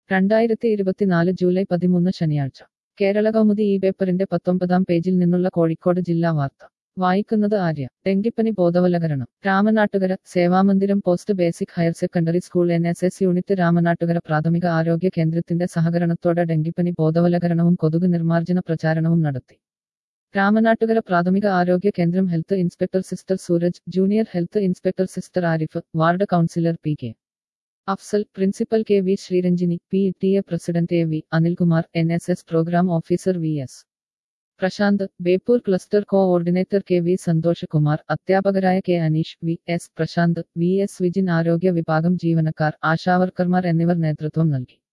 2024 July 13 ശനിയാഴ്ച കേരളകൗമുദി ഈ പേപ്പറിന്റെ 19-ാം പേജിൽ നിന്നുള്ള കോഴിക്കോട് ജില്ലാ വാർത്ത വായിക്കുന്നത് ആര്യ. ഡെങ്കിപ്പനി ബോധവൽക്കരണം Ramanattukara. Sevamandiram post basic higher secondary school NSS unit Ramanattukara പ്രാഥമിക ആരോഗ്യ കേന്ദ്രത്തിന്റെ സഹകരണത്തോടെ ഡെങ്കിപ്പനി ബോധവൽക്കരണവും കൊതുക് നിർമ്മാർജ്ജന പ്രചാരണവും നടത്തി. രാമനാട്ടുകര പ്രാഥമിക ആരോഗ്യ കേന്ദ്രം health inspector sister Sooraj, junior health inspector sister Arif, ward councillor PK Afsal, principal KV Sreeranjini, PTA president AV Anilkumar, NSS programme officer VS Prashanth, Beypore cluster coordinator KV Santhosh Kumar, അധ്യാപകരായ K Aneesh, VS Prashant, VS Vijin, ആരോഗ്യ വിഭാഗം ജീവനക്കാർ, ആശാവർക്കർമാർ എന്നിവർ നേതൃത്വം നൽകി.